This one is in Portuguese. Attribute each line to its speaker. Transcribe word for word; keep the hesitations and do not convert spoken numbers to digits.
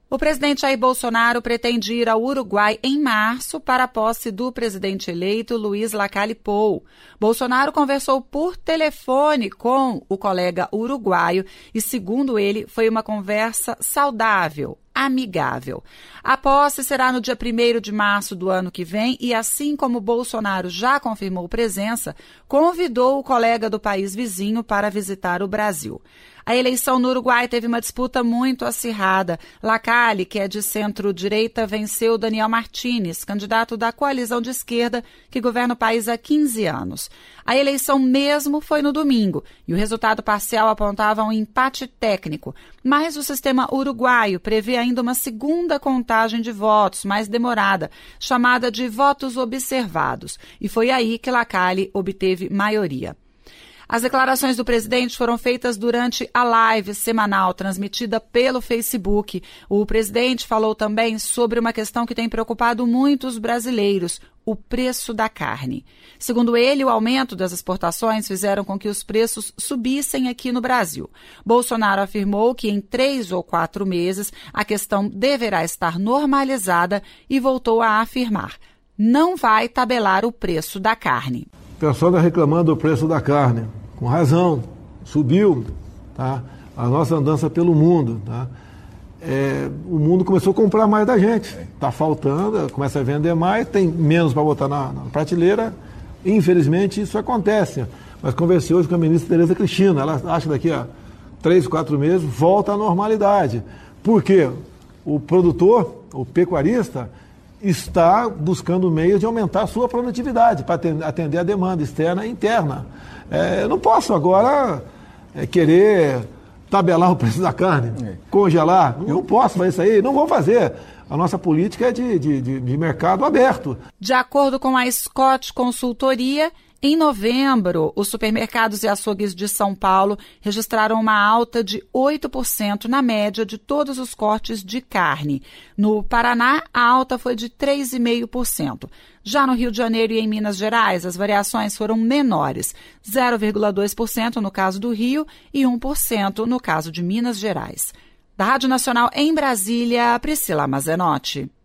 Speaker 1: O presidente Jair Bolsonaro pretende ir ao Uruguai em março para a posse do presidente eleito Luiz Lacalle Pou. Bolsonaro conversou por telefone com o colega uruguaio e, segundo ele, foi uma conversa saudável, amigável. A posse será no dia primeiro de março do ano que vem e, assim como Bolsonaro já confirmou presença, convidou o colega do país vizinho para visitar o Brasil. A eleição no Uruguai teve uma disputa muito acirrada. Lacalle, que é de centro-direita, venceu Daniel Martínez, candidato da coalizão de esquerda que governa o país há quinze anos. A eleição mesmo foi no domingo e o resultado parcial apontava um empate técnico, mas o sistema uruguaio prevê ainda uma segunda contagem de votos, mais demorada, chamada de votos observados, e foi aí que Lacalle obteve maioria. As declarações do presidente foram feitas durante a live semanal transmitida pelo Facebook. O presidente falou também sobre uma questão que tem preocupado muitos brasileiros, o preço da carne. Segundo ele, o aumento das exportações fizeram com que os preços subissem aqui no Brasil. Bolsonaro afirmou que em três ou quatro meses a questão deverá estar normalizada e voltou a afirmar: não vai tabelar o preço da carne.
Speaker 2: O pessoal está reclamando do preço da carne, com razão, subiu, tá? A nossa andança pelo mundo, tá? É, o mundo começou a comprar mais da gente, está faltando, começa a vender mais, tem menos para botar na, na prateleira, infelizmente isso acontece. Mas conversei hoje com a ministra Tereza Cristina, ela acha que daqui a três, quatro meses volta à normalidade. Por quê? O produtor, o pecuarista, está buscando meios de aumentar a sua produtividade para atender a demanda externa e interna. É, eu não posso agora é, querer tabelar o preço da carne, é. congelar, não, não posso fazer isso aí, não vou fazer. A nossa política é de, de, de, de mercado aberto.
Speaker 1: De acordo com a Scott Consultoria, em novembro, os supermercados e açougues de São Paulo registraram uma alta de oito por cento na média de todos os cortes de carne. No Paraná, a alta foi de três vírgula cinco por cento. Já no Rio de Janeiro e em Minas Gerais, as variações foram menores, zero vírgula dois por cento no caso do Rio e um por cento no caso de Minas Gerais. Da Rádio Nacional em Brasília, Priscila Mazenotti.